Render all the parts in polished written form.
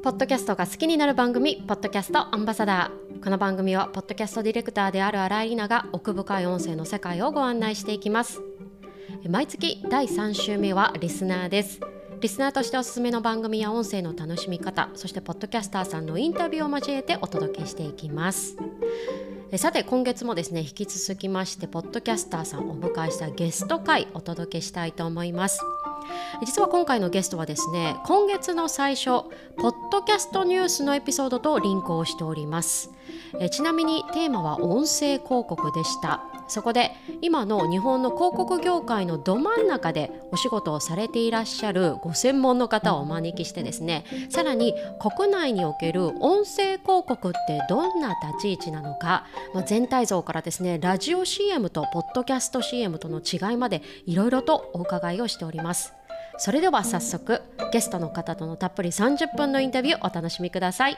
ポッドキャストが好きになる番組、ポッドキャストアンバサダー。この番組はポッドキャストディレクターである新井里奈が奥深い音声の世界をご案内していきます。毎月第3週目はリスナーです。リスナーとしておすすめの番組や音声の楽しみ方、そしてポッドキャスターさんのインタビューを交えてお届けしていきます。さて今月もですね、引き続きましてポッドキャスターさんをお迎えしたゲスト会お届けしたいと思います。実は今回のゲストはですね、今月の最初ポッドキャストニュースのエピソードとリンクをしております。ちなみにテーマは音声広告でした。そこで今の日本の広告業界のど真ん中でお仕事をされていらっしゃるご専門の方をお招きしてですね、さらに国内における音声広告ってどんな立ち位置なのか、全体像からですね、ラジオ CM とポッドキャスト CM との違いまでいろいろとお伺いをしております。それでは早速ゲストの方とのたっぷり30分のインタビューお楽しみください。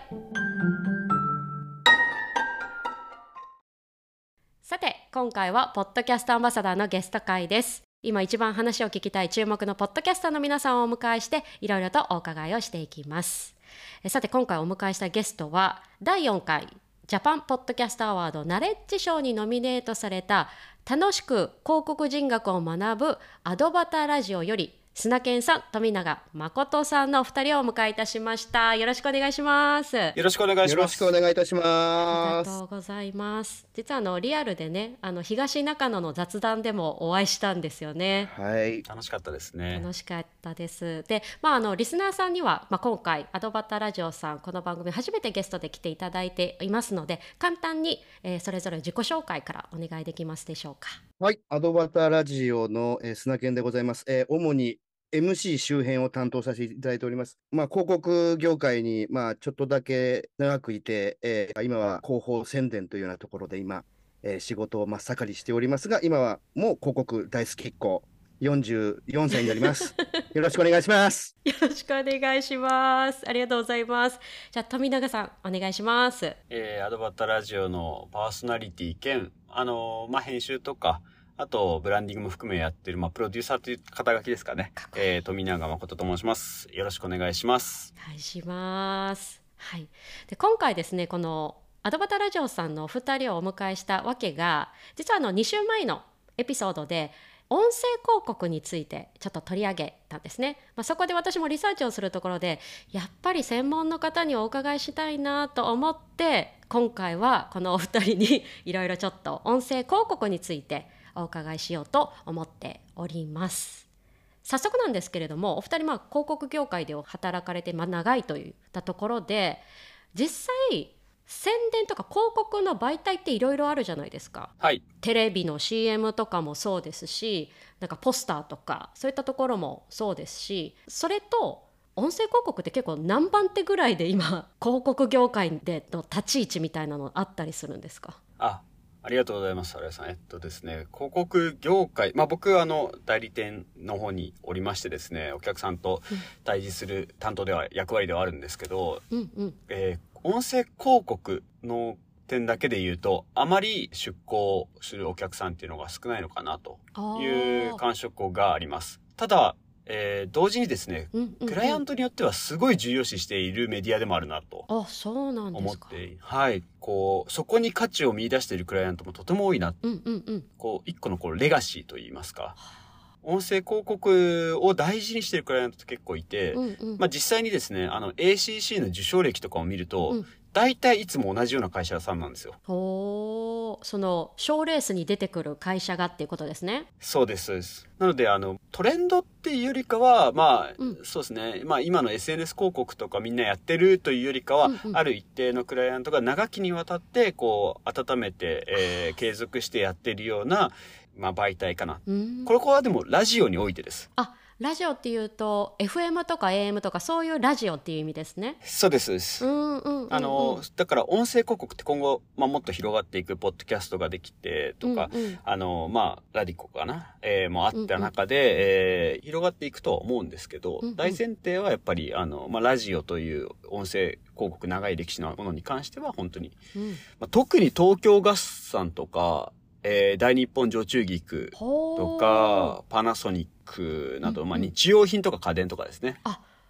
さて今回はポッドキャストアンバサダーのゲスト会です。今一番話を聞きたい注目のポッドキャスターの皆さんをお迎えしていろいろとお伺いをしていきます。さて今回お迎えしたゲストは第4回ジャパンポッドキャストアワードナレッジ賞にノミネートされた楽しく広告人学を学ぶアドバタラジオより砂健さん、富永誠さんのお二人をお迎えいたしました。よろしくお願いします。 よろしくお願いします。 よろしくお願いいたします。 ありがとうございます。実はリアルでね、東中野の雑談でもお会いしたんですよね。 はい。 楽しかったですね。 楽しかったです。で、リスナーさんには、今回アドバタラジオさんこの番組初めてゲストで来ていただいていますので、簡単に、それぞれ自己紹介からお願いできますでしょうか。 はい。アドバタラジオの、砂健でございます。主にMC 周辺を担当させていただいております。広告業界に、ちょっとだけ長くいて、今は広報宣伝というようなところで今、仕事を真っ盛りしておりますが、今はもう広告大好きっ子、44歳になります。よろしくお願いします。 よろしくお願いします。ありがとうございます。じゃあ富永さんお願いします。 アドバタラジオのパーソナリティ兼編集とか、あとブランディングも含めやってる、プロデューサーという肩書きですかね。富永誠と申します。よろしくお願いします。 お願いします。はい。で今回ですね、このアドバタラジオさんのお二人をお迎えしたわけが、実は2週前のエピソードで音声広告についてちょっと取り上げたんですね。そこで私もリサーチをするところで、やっぱり専門の方にお伺いしたいなと思って、今回はこのお二人にいろいろちょっと音声広告についてお伺いしようと思っております。早速なんですけれども、お二人広告業界で働かれて長いといったところで、実際宣伝とか広告の媒体っていろいろあるじゃないですか。 はい。 テレビの CM とかもそうですし、ポスターとかそういったところもそうですし、それと音声広告って結構何番手ぐらいで今広告業界での立ち位置みたいなのあったりするんですか？ ありがとうございます、荒井さん。ですね、広告業界、僕代理店の方におりましてですね、お客さんと対峙する担当では、役割ではあるんですけど、音声広告の点だけで言うと、あまり出向するお客さんっていうのが少ないのかなという感触があります。ただ、同時にですね、クライアントによってはすごい重要視しているメディアでもあるなと思って、はい、そこに価値を見出しているクライアントもとても多いな、一個のレガシーといいますか、音声広告を大事にしているクライアントって結構いて、実際にですね、ACC の受賞歴とかを見ると、大体いつも同じような会社さんなんですよ。 その賞レースに出てくる会社がっていうことですね。 そうです、そうです。なのでトレンドっていうよりかはそうですね、今の SNS 広告とかみんなやってるというよりかは、ある一定のクライアントが長きにわたって温めて、継続してやってるような、媒体かな。これはでもラジオにおいてです。 ラジオっていうと FM とか AM とかそういうラジオっていう意味ですね。 そうです、そうです。だから音声広告って今後、もっと広がっていくポッドキャストができてとか、ラディコかな、もあった中で、広がっていくとは思うんですけど、大前提はやっぱりラジオという音声広告長い歴史のものに関しては本当に、特に東京ガスさんとか、大日本常駐菊とかパナソニックなど、日用品とか家電とかですね。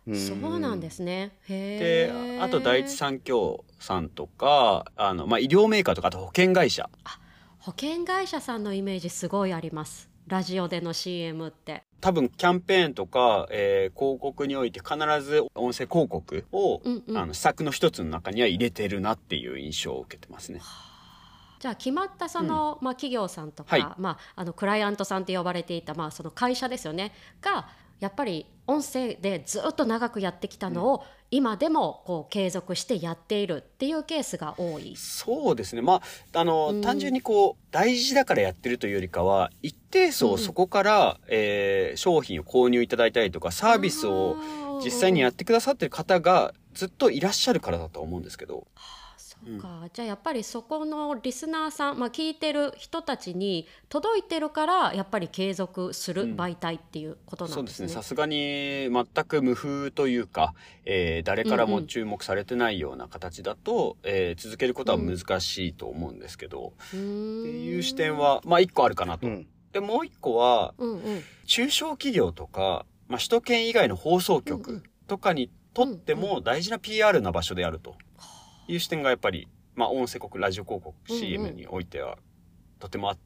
そうなんですね。 で、 へえ。 あと第一三共さんとか、医療メーカーとか、あと保険会社。 保険会社さんのイメージすごいあります。ラジオでの CM って。 多分キャンペーンとか、広告において必ず音声広告を、施策の一つの中には入れてるなっていう印象を受けてますね。 じゃあ決まったその、企業さんとか、 はいクライアントさんって呼ばれていた、その会社ですよねがやっぱり音声でずっと長くやってきたのを、今でもこう継続してやっているっていうケースが多い。 そうですね。単純にこう大事だからやってるというよりかは、一定層そこから、商品を購入いただいたりとかサービスを実際にやってくださってる方がずっといらっしゃるからだと思うんですけど。 そうか、じゃあやっぱりそこのリスナーさん、聞いてる人たちに届いてるからやっぱり継続する媒体っていうことなんですね。 そうですね。さすがに全く無風というか、誰からも注目されてないような形だと、続けることは難しいと思うんですけど、っていう視点は一個あるかなと。でもう一個は、中小企業とか、首都圏以外の放送局とかにとっても大事な PR な場所であるという視点がやっぱり、音声広告、ラジオ広告、CM においてはとてもあって。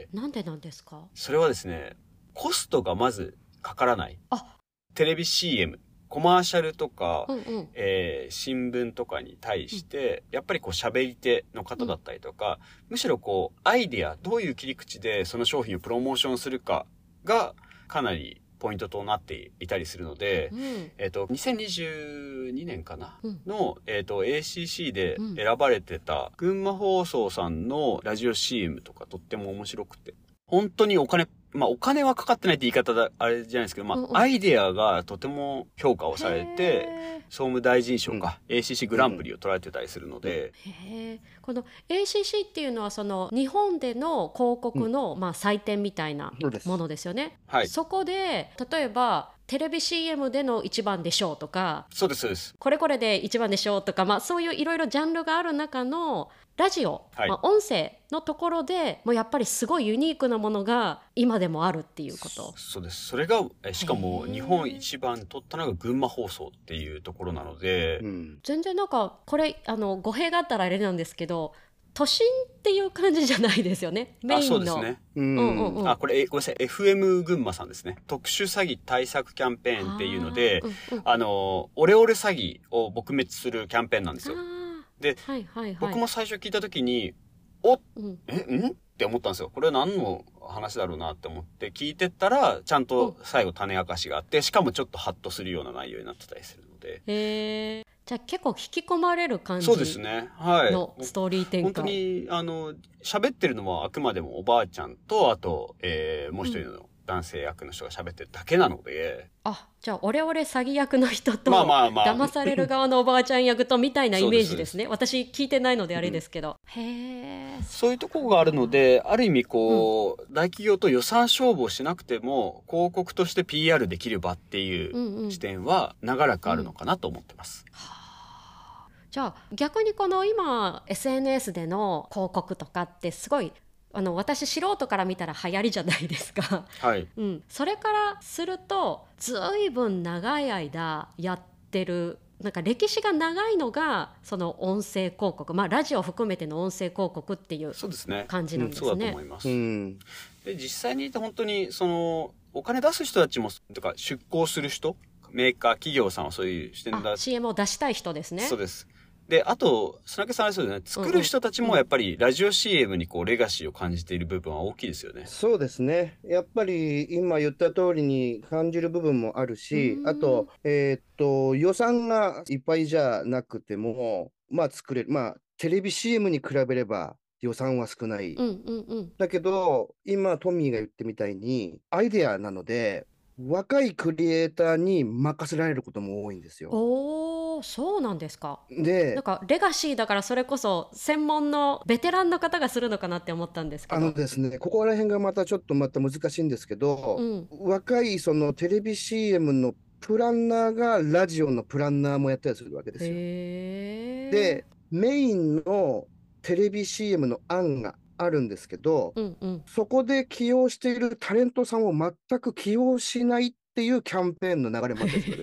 なんでなんですか？ それはですね、コストがまずかからない。テレビ CM、コマーシャルとか、新聞とかに対して、やっぱりこう喋り手の方だったりとか、むしろこうアイデア、どういう切り口でその商品をプロモーションするかがかなりポイントとなっていたりするので、2022年かな、の、ACC で選ばれてた群馬放送さんのラジオ CM とかとっても面白くて、本当にお金はかかってないって言い方だ、あれじゃないですけど、アイデアがとても評価をされて、総務大臣賞か、ACC グランプリを取られてたりするので。 この ACC っていうのはその日本での広告の、祭典みたいなものですよね。そこで例えばテレビ CM での一番でしょうとか、 そうですそうです、 これこれで一番でしょうとか、そういういろいろジャンルがある中のラジオ、音声のところでもうやっぱりすごいユニークなものが今でもあるっていうこと。 そうです。それがしかも日本一番取ったのが群馬放送っていうところなので、 全然なんかこれ語弊があったらあれなんですけど、都心っていう感じじゃないですよね、メインの。 そうですね。これごめんなさい、 FM 群馬さんですね。特殊詐欺対策キャンペーンっていうので、オレオレ詐欺を撲滅するキャンペーンなんですよ。で、僕も最初聞いた時にって思ったんですよ。これは何の話だろうなって思って聞いてったら、ちゃんと最後種明かしがあって、しかもちょっとハッとするような内容になってたりするので。 じゃあ結構引き込まれる感じそうですね。 のストーリー展開。 本当に喋ってるのはあくまでもおばあちゃんと、あと、もう一人の男性役の人が喋ってるだけなので。 じゃあオレオレ詐欺役の人と、騙される側のおばあちゃん役とみたいなイメージですね。私聞いてないのであれですけど。 そういうところがあるので、ある意味こう、大企業と予算勝負をしなくても広告として PR できる場っていう視点は長らくあるのかなと思ってます。 じゃあ逆にこの今 SNS での広告とかってすごい私素人から見たら流行りじゃないですか。それからするとずいぶん長い間やってる、なんか歴史が長いのがその音声広告、ラジオ含めての音声広告っていう感じなんですね。 そうだと思います。で実際に本当にそのお金出す人たちもとか出向する人、メーカー企業さんはそういう視点だ。 CM を出したい人ですね。 そうです。で、あと、砂毛さんあれそうですね、作る人たちもやっぱりラジオ CM にこうレガシーを感じている部分は大きいですよね。 そうですね。やっぱり今言った通りに感じる部分もあるし、あと、予算がいっぱいじゃなくても、作れる。テレビ CM に比べれば予算は少ない。だけど、今トミーが言ってみたいに、アイデアなので、若いクリエイターに任せられることも多いんですよ。 そうなんですか。 で、 なんかレガシーだからそれこそ専門のベテランの方がするのかなって思ったんですけど。 ですね、ここら辺がまた難しいんですけど、若いそのテレビ CM のプランナーがラジオのプランナーもやったりするわけですよ。で、メインのテレビ CM の案があるんですけど、そこで起用しているタレントさんを全く起用しないっていうキャンペーンの流れもあったりするわけですよ。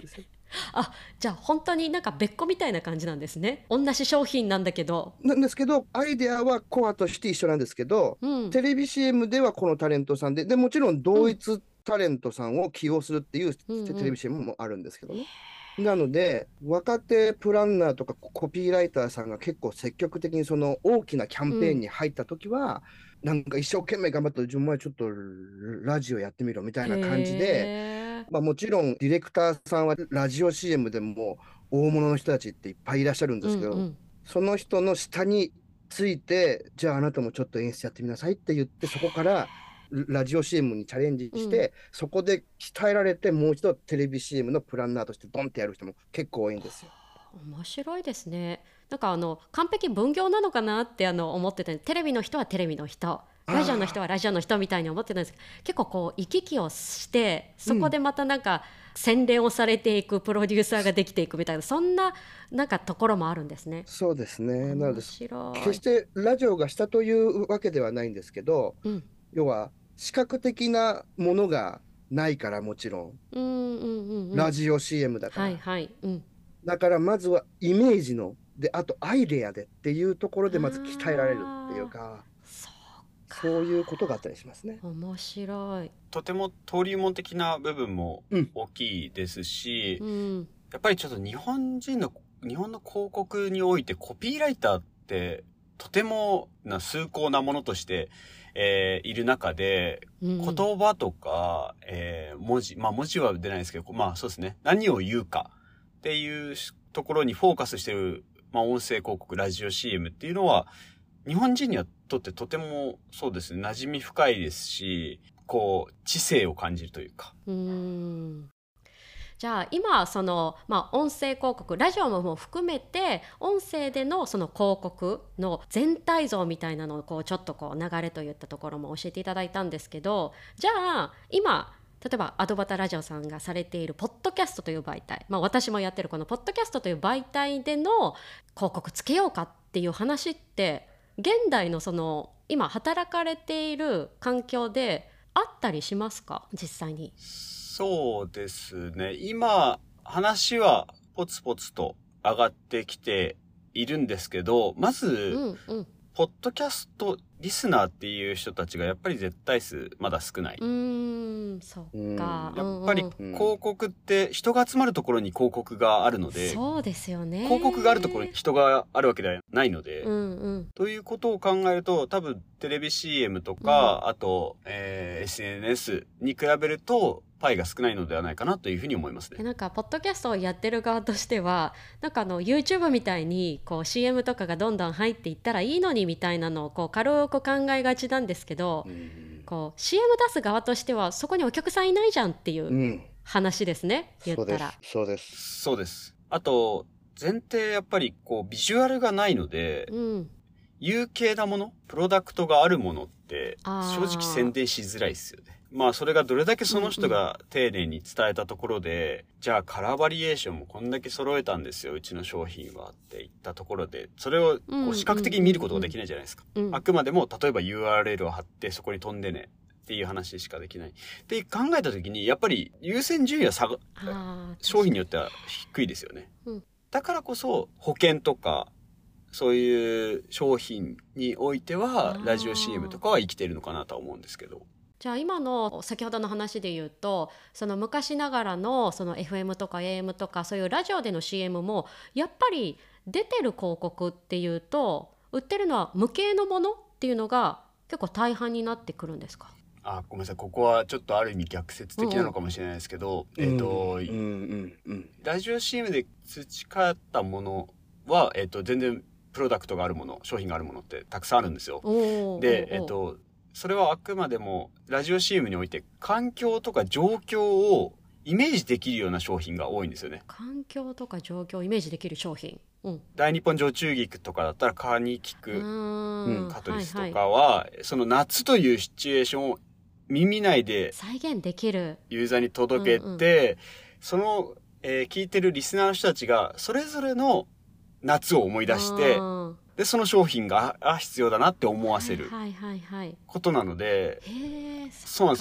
あ、じゃあ本当になんか別個みたいな感じなんですね。同じ商品なんだけど。 なんですけど、アイデアはコアとして一緒なんですけど、 うん、 テレビ CM ではこのタレントさんで、もちろん同一タレントさんを起用するっていううんうん。 テレビ CM もあるんですけどね。なので、若手プランナーとかコピーライターさんが結構積極的にその大きなキャンうん。 ペーンに入ったときは、なんか一生懸命頑張って、自分はちょっとラジオやってみろみたいへな感じで、 え。 まあ、もちろんディレクターさんはラジオ CM でも大物の人たちっていっぱいいらっしゃるんですけど、 うんうん。 その人の下について、じゃああなたもちょっと演出やってみなさいって言って、そこからラジオ CM にチャレンジうん。 して、そこで鍛えられて、もう一度テレビ CM のプランナーとしてドンってやる人も結構多いんですよ。 面白いですね。なんか完璧分業なのかなって思ってて、テレビの人はテレビの人、ラジオの人ああ、 はラジオの人みたいに思ってたんですけど、結構こう行き来をしてそこうん、 でまたなんか洗練をされていくプロデューサーができていくみたいな、そんななんかところもあるんですね。 そうですね。なの面で、 白い。 決してラジオがしたというわけではないんですけど、 うん、 要は視覚的なものがないから、もちろん。 うんうんうんうん。 ラジオ CM だから。 はいはい。うん。 だからまずはイメージの、で、あとアイデアでっていうところでまず鍛えられるっていうああ、 か、 そうか。 そういうことがあったりしますね。 面白い。 とても登竜門的な部分もうん。 大きいですし、 うん。 やっぱりちょっと日本の広告においてコピーライターってとても崇高なものとして、いる中で、 うんうん。 言葉とか、文字は出ないですけど、まあそうですね。何を言うかっていうところにフォーカスしてる、まあ音声広告、ラジオ CM っていうのは、日本人にはとってとてもそうですね、馴染み深いですし、こう、知性を感じるというか。 うーん。じゃあ今音声広告ラジオも含めて音声でのその広告の全体像みたいなのをこうちょっとこう流れといったところも教えていただいたんですけど、じゃあ今例えばアドバタラジオさんがされているポッドキャストという媒体、私もやってるこのポッドキャストという媒体での広告つけようかっていう話って現代のその今働かれている環境であったりしますか、実際に。 そうですね。今、話はポツポツと上がってきているんですけど、まず、 うんうん。 ポッドキャストリスナーっていう人たちがやっぱり絶対数まだ少ない。 そうっか。 ん。 やっぱりうん。 広告って人が集まるところに広告があるので、 そうですよね。 広告があるところに人があるわけではないので、 うんうん。 ということを考えると、多分テレビ CM とか、あと、SNS に比べると、パイが少ないのではないかなというふうに思いますね。 なんかポッドキャストをやってる側としてはなんかYouTube みたいにこう CM とかがどんどん入っていったらいいのにみたいなのをこう軽く考えがちなんですけど、 うん。 こう CM 出す側としてはそこにお客さんいないじゃんっていううん。 話ですね、言ったら。 そうです。そうです。 そうです。あと、前提やっぱりこうビジュアルがないので、 うん。 有形なもの、プロダクトがあるものって正直宣あ伝しづらいですよね。まあそれがどれだけそのうんうん人が丁寧に伝えたところで、じゃあカラーバリエーションもこんだけ揃えたんですよ、うちの商品はって言ったところで、それをこう視覚的に見ることができないじゃないですか。 うんあくまでも例えば URL を貼ってそこに飛んでねっていう話しかできない。で考えた時にやっぱり優先順位は商品によっては低いですよね。 うんだからこそ保険とかそういう商品においてはラジオ CM とかは生きているのかなとは思うんですけど。 じゃあ今の先ほどの話で言うとその昔ながらのその FM とか AM とかそういうラジオでの CM もやっぱり出てる広告っていうと売ってるのは無形のものっていうのが結構大半になってくるんですか。 ごめんなさい。ここはちょっとある意味逆説的なのかもしれないですけど、 うんうんうん。 ラジオ CM で培ったものは、全然プロダクトがあるもの、商品があるものってたくさんあるんですよ。で、それはあくまでもラジオ CM において環境とか状況をイメージできるような商品が多いんですよね。 環境とか状況をイメージできる商品。 大日本常駐菊とかだったら蚊に効くカトリスとかは、その夏というシチュエーションを耳内で再現できるユーザーに届けて、その、聞いてるリスナーの人たちがそれぞれの夏を思い出してでその商品が必要だなって思わせることなので、そうなんですよ。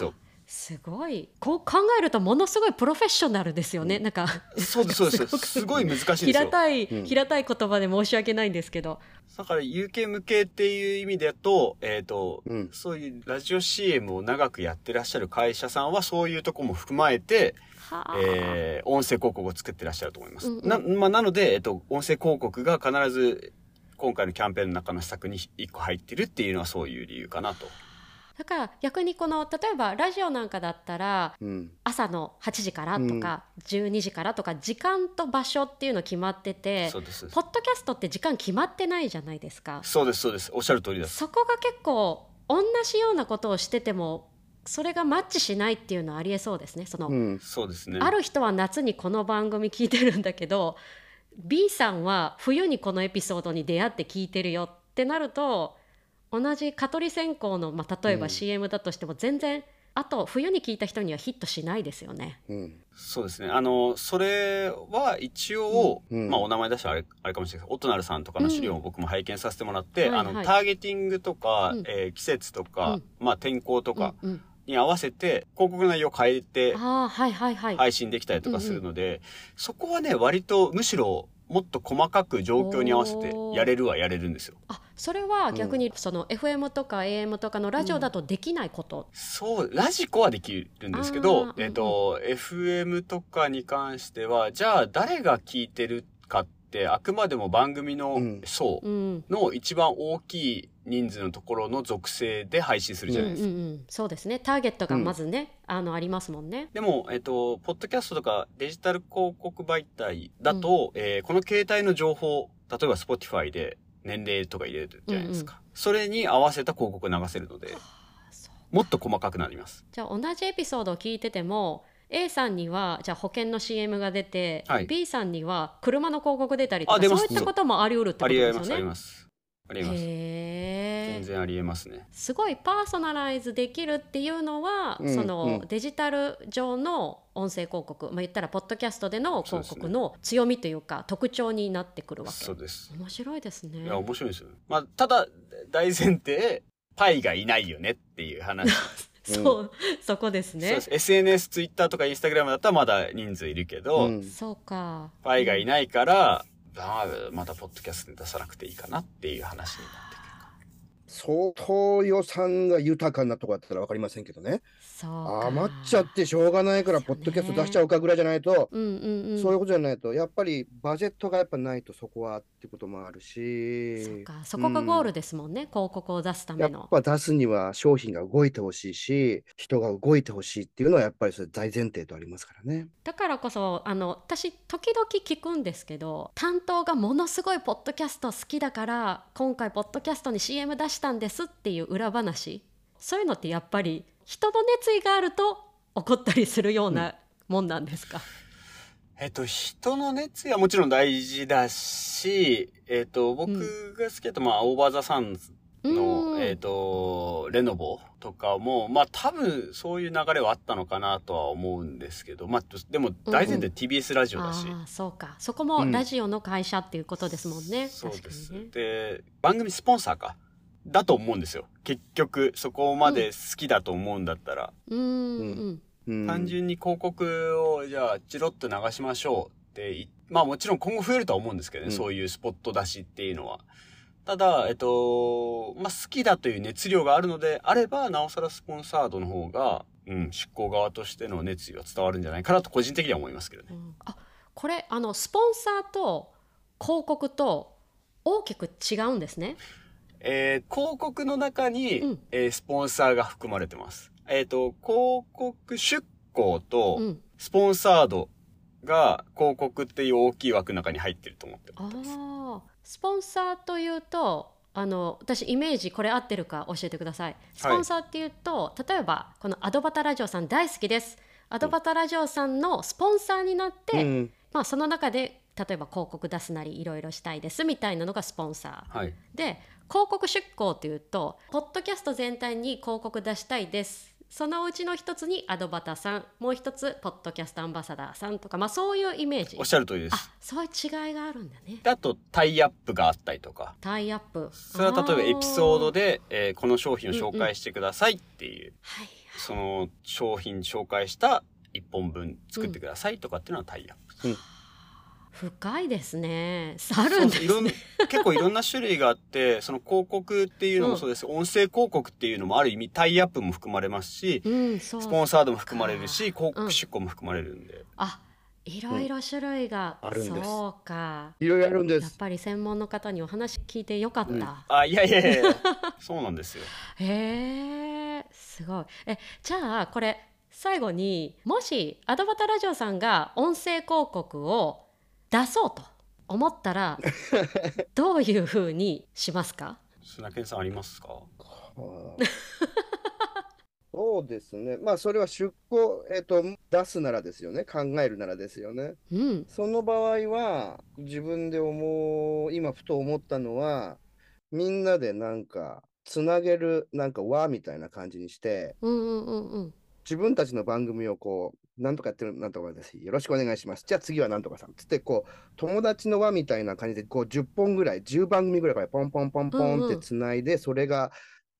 すごい。こう考えるとものすごいプロフェッショナルですよね、なんかそうですそうですすごい難しいんですよ。 平たい言葉で申し訳ないんですけど、 だから有形無形っていう意味だと、そういうラジオ CM を長くやってらっしゃる会社さんはそういうとこも含まえて、音声広告を作ってらっしゃると思います。なので、音声広告が必ず今回のキャンペーンの中の施策に1個入ってるっていうのはそういう理由かなと。 だから逆にこの例えばラジオなんかだったら、朝の8時からとか、12時からとか時間と場所っていうの決まってて、 そうです。 ポッドキャストって時間決まってないじゃないですか。 そうですそうです、おっしゃる通りです。 そこが結構同じようなことをしててもそれがマッチしないっていうのはありえそうですね。 そうですね。 ある人は夏にこの番組聞いてるんだけど B さんは冬にこのエピソードに出会って聞いてるよってなると、同じ蚊取り線香の、例えば CM だとしても全然、あと冬に聞いた人にはヒットしないですよね。 そうですね。それは一応、お名前出したらあれかもしれないですけど、オトナルさんとかの資料を僕も拝見させてもらって、ターゲティングとか、季節とか、天候とかに合わせて広告の内容を変えて配信できたりとかするので、そこはね、割とむしろもっと細かく状況に合わせてやれるんですよ。 それは逆にその FM とか AM とかのラジオだとできないこと、 そう、ラジコはできるんですけど、FM とかに関しては、じゃあ誰が聞いてるかってあくまでも番組の層の一番大きい人数のところの属性で配信するじゃないですか。 そうですね。ターゲットがまずね、ありますもんね。 でも、ポッドキャストとかデジタル広告媒体だと、この携帯の情報、例えば Spotify で年齢とか入れるじゃないですか。それに合わせた広告を流せるので、もっと細かくなります。 じゃあ同じエピソードを聞いてても、A さんにはじゃあ保険の CM が出て、B さんには車の広告出たりとか、そういったこともあり得るってことですよね。 あります。全然ありえますね。 すごいパーソナライズできるっていうのは、そのデジタル上の音声広告、言ったらポッドキャストでの広告の強みというか特徴になってくるわけ。 そうです。 面白いですね。 いや面白いですよ。ただ大前提パイがいないよねっていう話。 そこですね。 そうです。SNS、ツイッターとかインスタグラムだったらまだ人数いるけど、 そうか。 パイがいないから、またポッドキャストに出さなくていいかなっていう話になってくるか。 相当予算が豊かなとこだったら分かりませんけどね。余っちゃってしょうがないからポッドキャスト出しちゃうかぐらいじゃないと、そういうことじゃないと、やっぱりバジェットがやっぱないとそこはってこともあるし、 そこがゴールですもんね、広告を出すための。 やっぱ出すには商品が動いてほしいし、人が動いてほしいっていうのはやっぱりそれ大前提とありますからね。 だからこそ私時々聞くんですけど、担当がものすごいポッドキャスト好きだから今回ポッドキャストに CM 出したんですっていう裏話、そういうのってやっぱり人の熱意があると起こったりするようなもんなんですか？ 人の熱意はもちろん大事だし、僕が好きだと、オーバーザサンズの、レノボとかも、多分そういう流れはあったのかなとは思うんですけど、でも大前提 TBS ラジオだし。 そうか。そこもラジオの会社っていうことですもんね。 そうです。で、番組スポンサーか。だと思うんですよ。結局、そこまで好きだと思うんだったら。単純に広告をじゃあチロッと流しましょうってもちろん今後増えるとは思うんですけどね、そういうスポット出しっていうのは。ただ好きだという熱量があるのであれば、なおさらスポンサードの方が、出向側としての熱意は伝わるんじゃないかなと個人的には思いますけどね。 これスポンサーと広告と大きく違うんですね。 広告の中に、スポンサーが含まれてます。広告出稿とスポンサードが広告っていう大きい枠の中に入ってると思ってます。 スポンサーというと私イメージこれ合ってるか教えてください。スポンサーっていうと、例えばこのアドバタラジオさん大好きです。アドバタラジオさんのスポンサーになって、その中で例えば広告出すなりいろいろしたいですみたいなのがスポンサー、で広告出稿っていうとポッドキャスト全体に広告出したいですそのうちの一つにアドバタさん、もう一つポッドキャストアンバサダーさんとか、そういうイメージ。 おっしゃる通りです。 あ、そういう違いがあるんだね。 あとタイアップがあったりとか、 タイアップ、 それは例えばエピソードで、この商品を紹介してくださいっていう、その商品紹介した1本分作ってくださいとかっていうのはタイアップ。 深いですね。あるんですね。 結構いろんな種類があって、その広告っていうのもそうです。音声広告っていうのもある意味タイアップも含まれますし、スポンサードも含まれるし、広告出稿も含まれるんで。 いろいろ種類があるんです。 そうか。 いろいろあるんです。 やっぱり専門の方にお話聞いてよかった。 いやそうなんですよ。 すごい。じゃあこれ最後に、もしアドバタラジオさんが音声広告を出そうと思ったらどういうふうにしますか？ 砂犬さんありますか？ そうですね。それは出稿、出すならですよね。考えるならですよね。その場合は、自分で今ふと思ったのは、みんなでつなげる、輪みたいな感じにして、自分たちの番組をなんとかやってる、なんとかです。よろしくお願いします。じゃあ次はなんとかさん。つって、友達の輪みたいな感じで、10本ぐらい、10番組ぐらいからポンポンポンポンってつないで、それが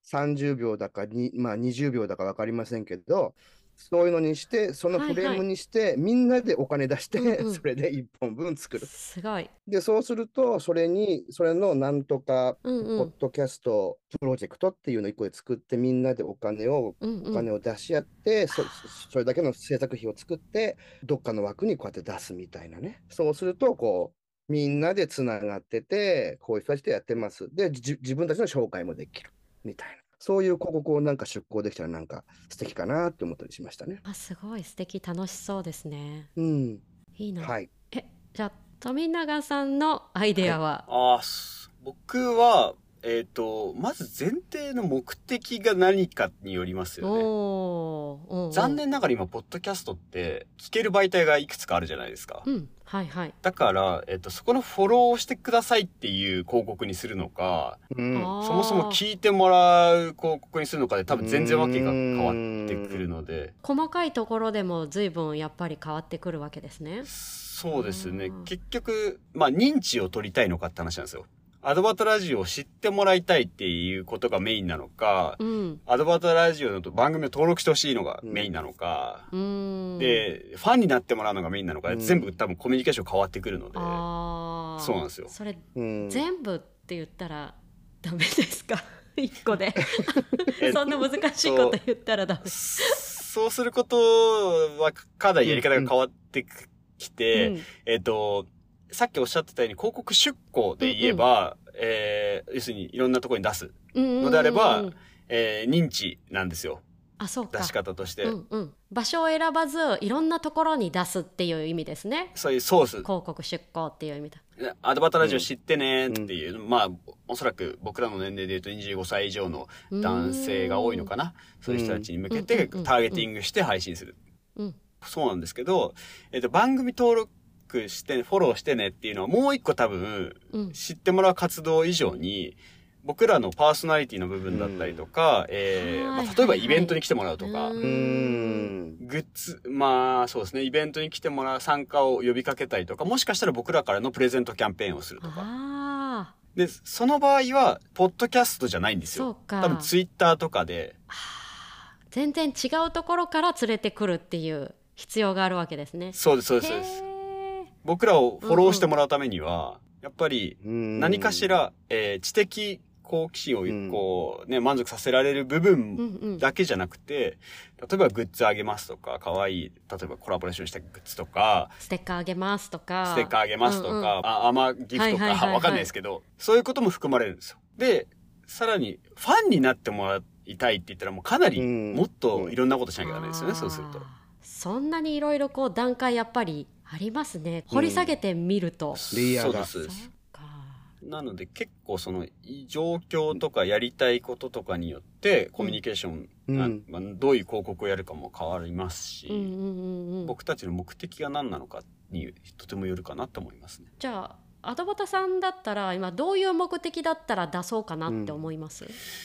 30秒だか20秒だか分かりませんけど、そういうのにして、そのフレームにして、みんなでお金出して、それで1本分作る。 すごい。 で、そうすると、それのなんとか、ポッドキャストプロジェクトっていうのを1個で作って、みんなでお金を出し合って、それだけの制作費を作って、どっかの枠にこうやって出すみたいなね。そうすると、みんなでつながってて、こういう人たちでやってます。で、自分たちの紹介もできる。みたいな。そういう広告を出稿できたら素敵かなって思ったりしましたね。 すごい素敵、楽しそうですね。いいな。 はい。 じゃあ富永さんのアイデアは？ 僕はまず前提の目的が何かによりますよね。残念ながら今ポッドキャストって聞ける媒体がいくつかあるじゃないですか。だから、そこのフォローをしてくださいっていう広告にするのか、そもそも聞いてもらう広告にするのかで多分全然わけが変わってくるので、 細かいところでも随分やっぱり変わってくるわけですね。 そうですね。結局認知を取りたいのかって話なんですよ。アドバタラジオを知ってもらいたいっていうことがメインなのか、アドバタラジオの番組を登録してほしいのがメインなのか、で、ファンになってもらうのがメインなのか、全部多分コミュニケーション変わってくるので、そうなんですよ。 それ、全部って言ったらダメですか？一個で。そんな難しいこと言ったらダメ。 そうすることはかなりやり方が変わってきて、さっきおっしゃってたように広告出稿で言えば、要するにいろんなところに出すのであれば、認知なんですよ。 そうか。 出し方として、 場所を選ばずいろんなところに出すっていう意味ですね。 そういうソース。 広告出稿っていう意味だ。 アドバタラジオ知ってねっていう、おそらく僕らの年齢で言うと25歳以上の男性が多いのかな。そういう人たちに向けてターゲティングして配信する。そうなんですけど、番組登録してフォローしてねっていうのはもう一個多分、知ってもらう活動以上に僕らのパーソナリティの部分だったりとか、例えばイベントに来てもらうとか、グッズ、そうですね、イベントに来てもらう参加を呼びかけたりとか、もしかしたら僕らからのプレゼントキャンペーンをするとか。で、その場合はポッドキャストじゃないんですよ。多分ツイッターとかで全然違うところから連れてくるっていう必要があるわけですね。 そうですそうですそうです。僕らをフォローしてもらうためには、やっぱり何かしら、知的好奇心を満足させられる部分だけじゃなくて、例えばグッズあげますとか、可愛い例えばコラボレーションしたグッズとか、 ステッカーあげますとか、 ギフトとかわかんないですけど、そういうことも含まれるんですよ。で、さらにファンになってもらいたいって言ったらもうかなりもっといろんなことしなきゃダメですよね。そうすると。 そんなにいろいろ段階やっぱりありますね。掘り下げてみると。 レイヤーが。 そうです。なので結構その状況とかやりたいこととかによってコミュニケーション、どういう広告をやるかも変わりますし、僕たちの目的が何なのかにとてもよるかなと思いますね。 じゃあアドバタさんだったら今どういう目的だったら出そうかなって思います？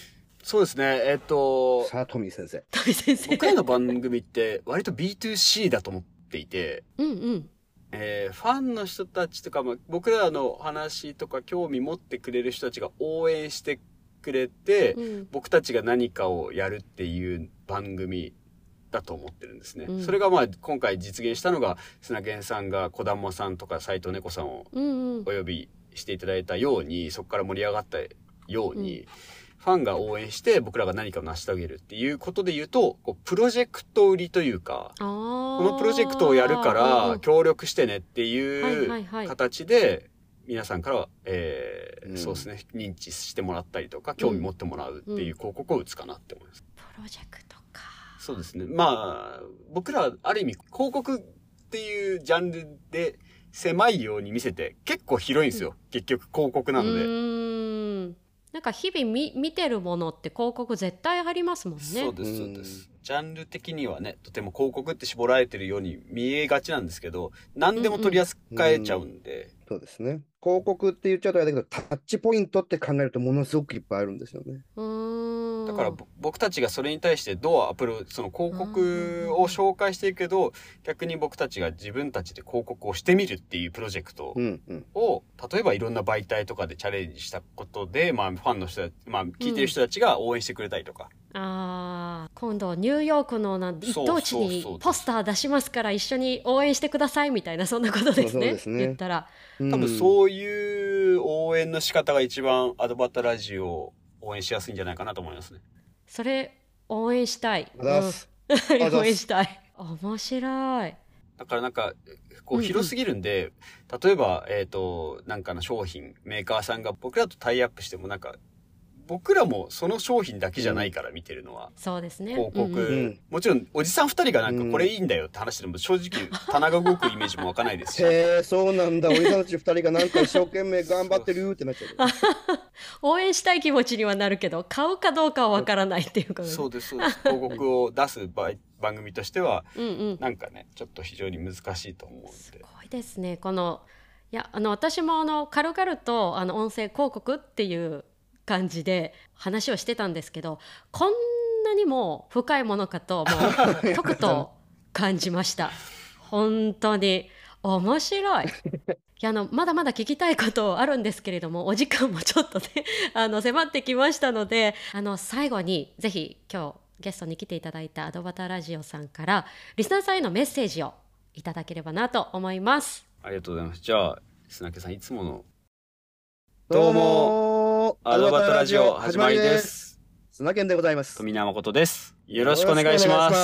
そうですね。 さあ、トミー先生。 富先生。 僕らの番組って割と B2C だと思っていて、 うんうん。 ファンの人たちとか、僕らの話とか興味持ってくれる人たちが応援してくれて、 うん、 僕たちが何かをやるっていう番組だと思ってるんですね。 うん、 それが今回実現したのが、砂源さんが小玉さんとか斉藤猫さんをお呼びしていただいたように、そこから盛り上がったように、ファンが応援して僕らが何かを成し遂げるっていうことで言うと、プロジェクト売りというか、このプロジェクトをやるから協力してねっていう形で皆さんからは、そうですね、認知してもらったりとか興味持ってもらうっていう広告を打つかなって思います。 プロジェクトか。 そうですね。僕らある意味広告っていうジャンルで狭いように見せて結構広いんですよ。結局広告なので。 なんか日々見てるものって広告絶対ありますもんね。 そうですそうです。ジャンル的にはね、とても広告って絞られてるように見えがちなんですけど、何でも取り扱えちゃうんで。 そうですね。広告って言っちゃうとあれだけど、タッチポイントって考えるとものすごくいっぱいあるんですよね。 だから僕たちがそれに対してどうその広告を紹介していくけど、逆に僕たちが自分たちで広告をしてみるっていうプロジェクトを、例えばいろんな媒体とかでチャレンジしたことで、ファンの人たち、聞いてる人たちが応援してくれたりとか。 今度ニューヨークの一等地にポスター出しますから一緒に応援してくださいみたいな、そんなことですね。言ったら多分そういう応援の仕方が一番アドバタラジオを応援しやすいんじゃないかなと思いますね。 それ応援したい。応援したい。面白い。 だから広すぎるんで、例えばなんかの商品メーカーさんが僕らとタイアップしても僕らもその商品だけじゃないから見てるのは、 そうですね。 広告、もちろんおじさん2人がこれいいんだよって話しても正直棚が動くイメージも湧かないですし。 そうなんだ。おじさんたち2人が一生懸命頑張ってるってなっちゃう。 応援したい気持ちにはなるけど買うかどうかはわからないっていうか、ね、 そうですそうです。広告を出す番組としてはちょっと非常に難しいと思うんで。すごいですね。私も軽々と音声広告っていう感じで話をしてたんですけど、こんなにも深いものかととくと感じました。本当に面白い。まだまだ聞きたいことあるんですけれども、お時間もちょっとね迫ってきましたので、最後にぜひ今日ゲストに来ていただいたアドバタラジオさんからリスナーさんへのメッセージをいただければなと思います。 ありがとうございます。じゃあ砂家さん、いつものどうもアドバタラジオ始まりです。 砂健でございます。 富永誠です。よろしくお願いします。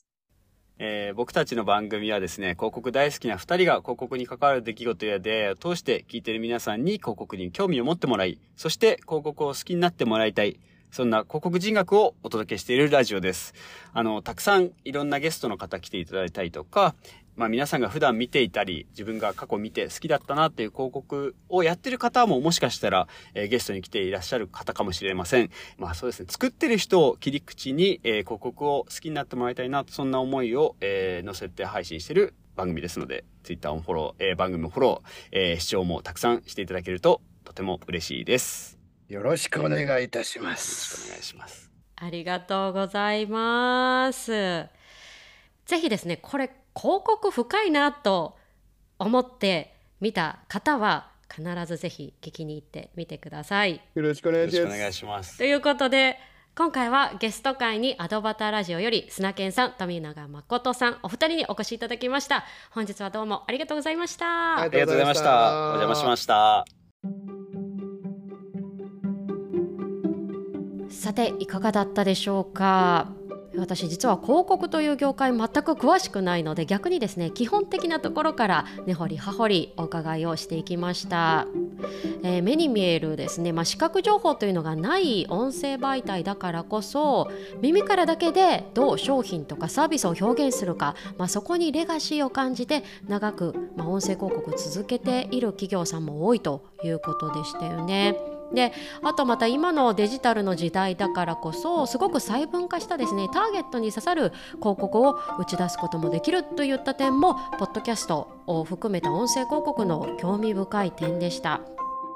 僕たちの番組はですね、広告大好きな2人が広告に関わる出来事や出会いを通して聞いている皆さんに広告に興味を持ってもらい、そして広告を好きになってもらいたい、そんな広告人学をお届けしているラジオです。たくさんいろんなゲストの方来ていただいたりとか、皆さんが普段見ていたり、自分が過去見て好きだったなっていう広告をやってる方ももしかしたら、ゲストに来ていらっしゃる方かもしれません。そうですね。作ってる人を切り口に、広告を好きになってもらいたいな、そんな思いを、載せて配信している番組ですので、Twitter もフォロー、番組もフォロー、視聴もたくさんしていただけるととても嬉しいです。 よろしくお願いいたします。 よろしくお願いします。 ありがとうございます。ぜひですね、これ広告深いなと思って見た方は必ずぜひ聞きに行ってみてください。 よろしくお願いします。 ということで今回はゲスト会にアドバタラジオより砂健さん、富永誠さん、お二人にお越しいただきました。本日はどうもありがとうございました。 ありがとうございました。お邪魔しました。 さていかがだったでしょうか。私実は広告という業界全く詳しくないので、逆にですね、基本的なところから根掘り葉掘りお伺いをしていきました。目に見えるですね、視覚情報というのがない音声媒体だからこそ、耳からだけでどう商品とかサービスを表現するか、そこにレガシーを感じて長く、音声広告を続けている企業さんも多いということでしたよね。で、あとまた今のデジタルの時代だからこそ、すごく細分化したですね、ターゲットに刺さる広告を打ち出すこともできるといった点も、ポッドキャストを含めた音声広告の興味深い点でした。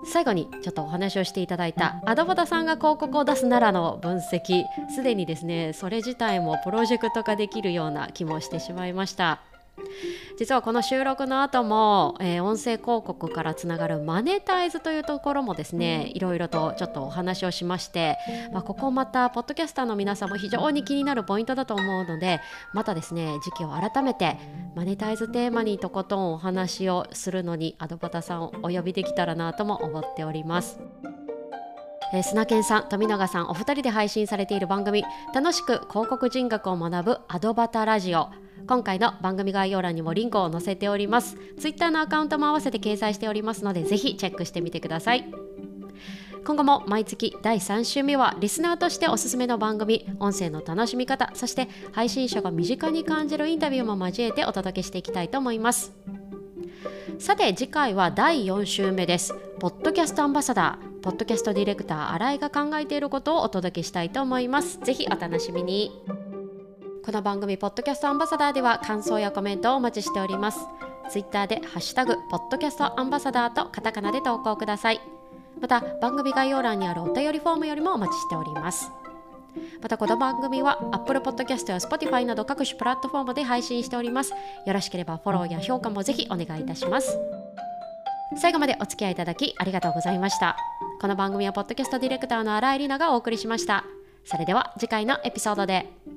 最後にちょっとお話をしていただいたアドバタさんが広告を出すならの分析、すでにですねそれ自体もプロジェクト化できるような気もしてしまいました。実はこの収録の後も、音声広告からつながるマネタイズというところもですねいろいろとちょっとお話をしまして、ここまたポッドキャスターの皆さんも非常に気になるポイントだと思うので、またですね時期を改めてマネタイズテーマにとことんお話をするのにアドバタさんをお呼びできたらなとも思っております。砂健さん、富永さんお二人で配信されている番組、楽しく広告人学を学ぶアドバタラジオ、今回の番組概要欄にもリンクを載せております。ツイッターのアカウントも合わせて掲載しておりますので、ぜひチェックしてみてください。今後も毎月第3週目はリスナーとしておすすめの番組、音声の楽しみ方、そして配信者が身近に感じるインタビューも交えてお届けしていきたいと思います。さて次回は第4週目です。ポッドキャストアンバサダー、ポッドキャストディレクター新井が考えていることをお届けしたいと思います。ぜひお楽しみに。この番組ポッドキャストアンバサダーでは感想やコメントをお待ちしております。ツイッターでハッシュタグポッドキャストアンバサダーとカタカナで投稿ください。また番組概要欄にあるお便りフォームよりもお待ちしております。またこの番組は Apple Podcast や Spotify など各種プラットフォームで配信しております。よろしければフォローや評価もぜひお願いいたします。最後までお付き合いいただきありがとうございました。この番組はポッドキャストディレクターの新井里奈がお送りしました。それでは次回のエピソードで。